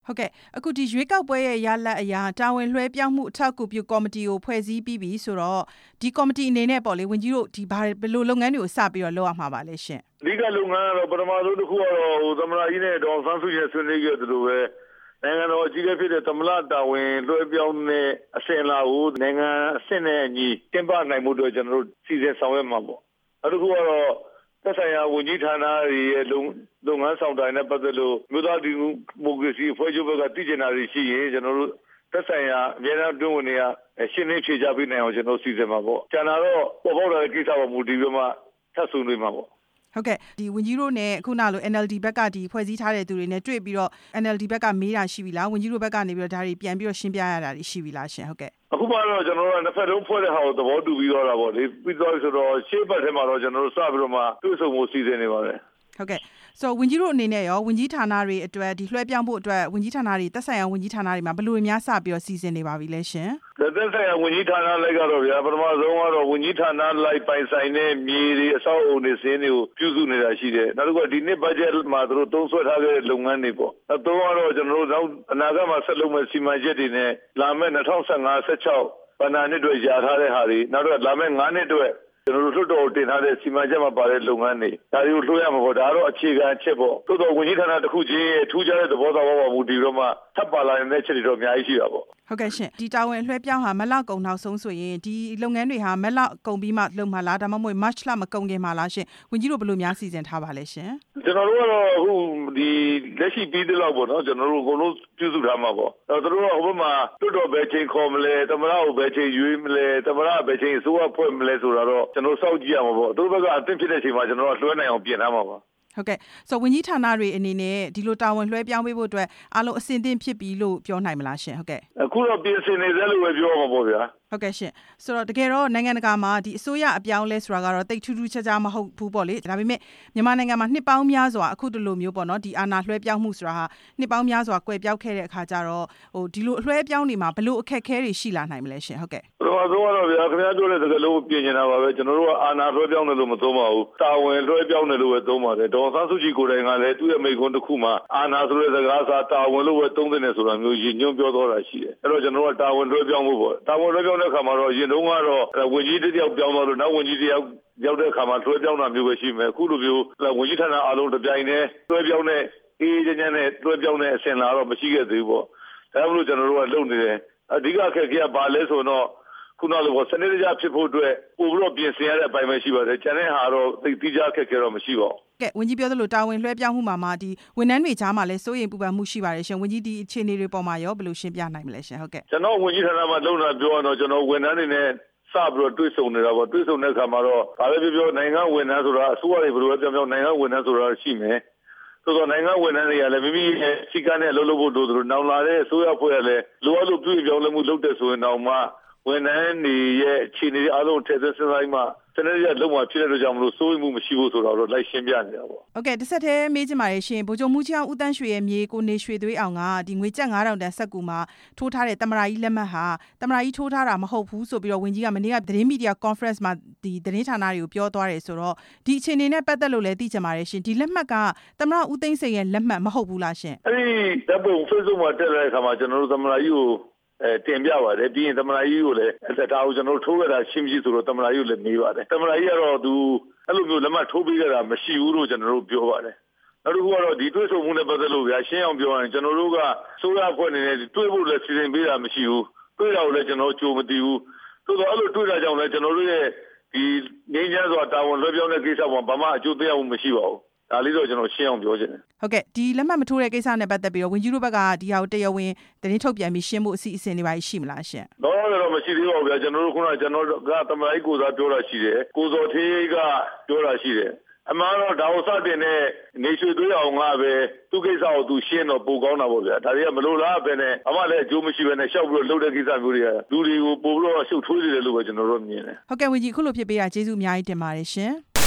ဟုတ်ကဲ့အခုဒီရွေးကောက်ပွဲရဲ့ရလဒ်အရာတာဝန်လွှဲပြောင်းမှုအထောက်အကူပြုကော်မတီကိုဖွဲ့စည်းပြီးပြီဆိုတော့ဒီကော်မတီအနေနဲ့ပေါ့လေဝန်ကြီးတို့ဒီဘယ်လိုလုပ်ငန်းတွေကိုစပြီးတော့လုပ်ရမှာပါလဲရှင်အဓိကလုပ်ငန်းကတော့ပထမဆုံးတစ်ခုကတော့သမ္မတကြီးနဲ့ဒေါ်အောင်ဆန်းစုကြည်ဆွေးနွေးခဲ့သလိုပဲနိုင်ငံတော်အကြီးအကဲဖြစ်တဲ့သမ္မတတာဝန်လွှဲပြောင်းတဲ့အစဉ်အလာကိုနိုင်ငံအဆင့်နဲ့အညီတင်ပြနိုင်မှုအတွက်ကျွန်တော်တို့စီစဉ်ဆောင်ရွက်မှာပေါ့နောက်တစ်ခုကတော့သက်ဆိုင်ရာဝန်ကြီးဌာနတွေရဲ့လုပ်ငန်းဆောင်တာနဲ့ပတ်သက်လို့မြို့သားဒီမိုကရေစီအဖွဲ့ချုပ်ဘက်ကတည်ကျင်တာတွေရှိရင်ကျွန်တော်တို့သက်ဆိုင်ရာအများအားတွင်းဝင်တွေကရှင်းလင်းဖြေချပေးနိုင်အောင်ကျွန်တော်စီစဉ်မှာပေါ့ကျန်တာတော့ပေါ်ပေါက်လာတဲ့ကိစ္စပေါ်မူတည်ပြီးမှထပ်ဆွေးနွေးမှာပေါ့ဟုတ်ကဲ့ဒီဝန်ကြီးတို့နဲ့ခုနလို NLD ဘက်ကဒီဖွဲ့စည်းထားတဲ့သူတွေနဲ့တွေ့ပြီးတော့ NLD ဘက်ကမေးတာရှိပြီလားဝန်ကြီးတို့ဘက်ကနေပြီးတော့ဒါတွေပြန်ပြီးတော့ရှင်းပြရတာရှိပြီလားရှင်ဟုတ်ကဲ့အခုမှတော့ကျွန်တော်တို့နှစ်ဖက်လုံးဖွဲ့တဲ့ဟာကိုသဘောတူပြီးတော့တာပေါ့လေပြီးတော့ဆိုတော့ရှေ့ဘက်ထဲမှာတော့ကျွန်တော်တို့စပြီးတော့မှတွေ့ဆုံမှုစီစဉ်နေပါတယ်ဟုတ်ကဲ့ဆိုတော့ဝန်ကြီးတို့အနေနဲ့ရောဝန်ကြီးဌာနတွေအတွက်ဒီလွှဲပြောင်းဖို့အတွက်ဝန်ကြီးဌာနတွေသက်ဆိုင်ရာဝန်ကြီးဌာနတွေမှာဘယ်လိုများစပြီးတော့စီစဉ်နေပါပြီလဲရှင်သက်ဆိုင်ရာဝန်ကြီးဌာနလိုက်ကတော့ဗျာပထမဆုံးကတော့ဝန်ကြီးဌာနလိုက်ပိုင်ဆိုင်တဲ့မြေတွေအဆောက်အအုံတွေစင်းတွေကိုပြုစုနေတာရှိတယ်နောက်တစ်ခုကဒီနှစ်ဘတ်ဂျက်မှာသူတို့သုံးစွဲထားတဲ့လုပ်ငန်းတွေပေါ့နောက်သုံးကတော့ကျွန်တော်တို့နောက်အနာဂတ်မှာဆက်လုပ်မဲ့စီမံချက်တွေနဲ့လာမဲ့2015-16ဘဏ္ဍာနှစ်တွေရထားတဲ့ဟာတွေနောက်တော့လာမဲ့9နှစ်တွေကျွန်တော်တို့လွှတ်တော်တင်ထားတဲ့စီမံချက်မှာပါတဲ့လုပ်ငန်းတွေဒါတွေကိုလွှဲရမှာပေါ့ဒါကတော့အခြေခံအချက်ပေါ့သို့တော်ဝန်ကြီးဌာနတစ်ခုချင်းထူးခြားတဲ့သဘောထားပေါ်မူတည်ပြီးတော့မှထပ်ပါလာတဲ့ချက်တွေတော့အများကြီးရှိတာပေါ့ဟုတ်ကဲ့ရှင်ဒီတာဝန်လွှဲပြောင်းဟာမလကုန်နောက်ဆုံးဆိုရင်ဒီလုပ်ငန်းတွေဟာမလကုန်ပြီးမှလုပ်မှာလားဒါမှမဟုတ် March လမကုန်ခင်မှာလားရှင်ဝန်ကြီးတို့ဘယ်လိုများစီစဉ်ထားပါလဲရှင်ကျွန်တော်တို့ကတော့အခုဒီလက်ရှိပြီးတဲ့လောက်ပေါ့နော်ကျွန်တော်တို့အကုန်လုံးပြုစုထားမှာပေါ့အဲ့တော့တို့ကဟိုဘက်မှာတွတ်တော်ပဲချိန်ခေါ်မလဲသမ္မတကိုပဲချိန်ရွေးမလဲသမ္မတပဲချိန်အစိုးရဖွဲ့မလဲဆိုတာတော့ကျွန်တော်စောင့်ကြည့်ရမှာပေါ့သူတို့ဘက်ကအသင့်ဖြစ်တဲ့အချိန်မှာကျွန်တော်တို့လွှဲနိုင်အောင်ပြင်ထားမှာပါဟုတ်ကဲ့ဆိုဝန်ကြီးဌာနတွေအနေနဲ့ဒီလိုတာဝန်လွှဲပြောင်းပေးဖို့အတွက်အားလုံးအဆင်သင့်ဖြစ်ပြီလို့ပြောနိုင်မလားရှင်ဟုတ်ကဲ့အခုတော့ပြင်ဆင်နေသေးလို့ပဲပြောမှာပေါ့ဗျာဟုတ်ကဲ့ရှင်ဆိုတော့တကယ်တော့နိုင်ငံတကာမှာဒီအစိုးရအပြောင်းလဲဆိုတာကတော့တိတ်ထူးထူးခြားခြားမဟုတ်ဘူးပေါ့လေဒါပေမဲ့မြန်မာနိုင်ငံမှာနှစ်ပေါင်းများစွာအခုတလိုမျိုးပေါ့နော်ဒီအာဏာလွှဲပြောင်းမှုဆိုတာဟာနှစ်ပေါင်းများစွာကွယ်ပြောက်ခဲ့တဲ့အခါကျတော့ဟိုဒီလိုအလွှဲပြောင်းနေမှာဘလို့အခက်အခဲတွေရှိလာနိုင်မလဲရှင်ဟုတ်ကဲ့ပထမဆုံးကတော့ဗျာခင်ဗျားပြောတဲ့စကားလုံးပြင်နေတာပါပဲကျွန်တော်တို့ကအာဏာလွှဲပြောင်းတယ်လို့မသုံးပါဘူးတာဝန်လွှဲပြောင်းတယ်လို့ပဲသုံးပါတယ်ဒေါ်ဆန်းစုကြည်ကိုယ်တိုင်ကလည်းသူ့ရဲ့မိန့်ခွန်းတစ်ခုမှာအာဏာဆိုတဲ့စကားစာတာဝန်လို့ပဲသုံးတယ်ဆိုတာမျိုးရည်ညွှန်းပြောသွားတာရှိတယ်အဲ့တော့ကျွန်တော်တို့ကတာဝန်လွှဲပြောင်းဖို့ပေါ့တာဝန်လွှဲပြောင်းတဲ့အခါမှာတော့ရင်တုန်းကတော့ဝန်ကြီးတစ်ယောက်ပြောင်းသွားလို့နောက်ဝန်ကြီးတစ်ယောက်ရောက်တဲ့အခါမှာလွှဲပြောင်းတာမျိုးပဲရှိမယ်အခုလိုမျိုးဝန်ကြီးဌာနအားလုံးတစ်ပြိုင်တည်းလွှဲပြောင်းတဲ့အေးချမ်းချမ်းနဲ့လွှဲပြောင်းတဲ့အစဉ်လာတော့မရှိခဲ့သေးဘူးပေါ့ဒါကြောင့်မလို့ကျွန်တော်တို့ကလုပ်နေတယ်အဓိကအခက်အခဲကဘာလဲဆိုတော့ခုနလိုစနစ်တကျဖြစ်ဖို့အတွက်ပို့ပြီးတော့ပြင်ဆင်ရတဲ့အပိုင်းပဲရှိပါတယ်ကျန်တဲ့ဟာတော့တိကျအခက်အခဲတော့မရှိပါဘူးကဲဝန်ကြီးပြောသလိုတာဝန်လွှဲပြောင်းမှုမှာဒီဝန်ထမ်းတွေကြားမှာလည်းစိုးရိမ်ပူပန်မှုရှိပါတယ်ရှင်ဝန်ကြီးဒီအခြေအနေတွေပေါ်မှာရောဘယ်လိုရှင်းပြနိုင်မလဲရှင်ဟုတ်ကဲ့ကျွန်တော်ဝန်ကြီးဌာနမှာလုပ်တာပြောရတော့ကျွန်တော်ဝန်ထမ်းတွေနဲ့စပြီးတော့တွေ့ဆုံနေတာပေါ့တွေ့ဆုံတဲ့အခါမှာတော့ဒါလည်းပြောနိုင်ငံဝန်ထမ်းဆိုတာအစိုးရတွေဘယ်လိုလဲပြောင်းနိုင်ငံဝန်ထမ်းဆိုတာရှိမယ်ဆိုတော့နိုင်ငံဝန်ထမ်းတွေကလည်းမိမိရဲ့စီကံနဲ့လှုပ်ဖို့တို့နောင်လာတဲ့အစိုးရဖွဲ့ရလဲလိုအပ်လို့ပြုပြောင်းလဲမှုလုပ်တဲ့ဆိုရင်တော့မှဝန်ထမ်းတွေရဲ့အခြေအနေအားလုံးထည့်သွင်းစဉ်းစားမှစနစ်ရလုံးဝဖြစ်တဲ့အတွက်ကြောင့်မလို့စိုးရိမ်မှုမရှိဘူးဆိုတော့လိုက်ရှင်းပြနေတာပေါ့ဟုတ်ကဲ့တစ်ဆက်တည်းမေးချင်ပါတယ်ရှင်ဗိုလ်ချုပ်မှုချောင်းဦးတန်းရွှေရဲ့မြေကိုနေရွှေသွေးအောင်ကဒီငွေကျပ်9000တန်စက်ကူမှာထိုးထားတဲ့တမရာကြီးလက်မှတ်ဟာတမရာကြီးထိုးထားတာမဟုတ်ဘူးဆိုပြီးတော့ဝန်ကြီးကမနေ့ကသတင်းမီဒီယာ conference မှာဒီသတင်းဌာနတွေကိုပြောသွားတယ်ဆိုတော့ဒီအခြေအနေနဲ့ပတ်သက်လို့လည်းသိချင်ပါတယ်ရှင်ဒီလက်မှတ်ကတမရာဦးသိန်းစိန်ရဲ့လက်မှတ်မဟုတ်ဘူးလားရှင်အဲ့ဒီတပ်ပုံ Facebook မှာတက်တဲ့အခါမှာကျွန်တော်တို့တမရာကြီးကိုတင်ပြပါတယ်ပြီးရင်သမ္မတကြီးကိုလည်းဒါကိုကျွန်တော်တို့ထိုးခဲ့တာရှင်းမရှိဆိုတော့သမ္မတကြီးကိုလည်းမေးပါတယ်သမ္မတကြီးကတော့သူအဲ့လိုမျိုးလက်မှတ်ထိုးပေးခဲ့တာမရှိဘူးလို့ကျွန်တော်တို့ပြောပါတယ်နောက်တစ်ခုကတော့ဒီတွေ့ဆုံမှုနဲ့ပတ်သက်လို့ဗျာရှင်းအောင်ပြောရရင်ကျွန်တော်တို့ကစိုးရအဖွဲ့အနေနဲ့တွေ့ဖို့လည်းစီစဉ်ပေးတာမရှိဘူးတွေ့တာကိုလည်းကျွန်တော်ကြိုမသိဘူးသို့တော့အဲ့လိုတွေ့တာကြောင့်လည်းကျွန်တော်တို့ရဲ့ဒီငြိမ်းချမ်းစွာတာဝန်လွှဲပြောင်းတဲ့ကိစ္စပေါ်ဘာမှအကျိုးသက်ရောက်မှုမရှိပါဘူးဒါလေးတော့ကျွန်တော်ရှင်းအောင်ပြောချင်တယ်ဟုတ်ကဲ့ဒီလက်မှတ်မထိုးတဲ့ကိစ္စနဲ့ပတ်သက်ပြီးတော့ဝန်ကြီးတို့ဘက်ကဒီဟာကိုတရားဝင်သတင်းထုတ်ပြန်ပြီးရှင်းဖို့အစီအစဉ်တွေပါရှိမလားရှင်တော့မရှိသေးပါဘူးဗျာကျွန်တော်တို့ခုနကကျွန်တော်ကသမ္မတကြီးကိုစားပြောတာရှိတယ်ကိုစောထေးကပြောတာရှိတယ်အမှန်တော့ဒါကိုစတင်တဲ့နေရွှေသွေးအောင်ကပဲသူ့ကိစ္စကိုသူရှင်းတော့ပိုကောင်းတာပေါ့ဗျာဒါတွေကမလို့လားပဲနဲ့အမှလည်းအကျိုးမရှိပဲနဲ့ရှောက်ပြီးတော့လှုပ်တဲ့ကိစ္စမျိုးတွေကလူတွေကိုပို့ပြီးတော့ရှုပ်ထွေးနေတယ်လို့ပဲကျွန်တော်တို့မြင်တယ်ဟုတ်ကဲ့ဝန်ကြီးခုလိုဖြစ်ပေးတာကျေးဇူးအများကြီးတင်ပါတယ်ရှင်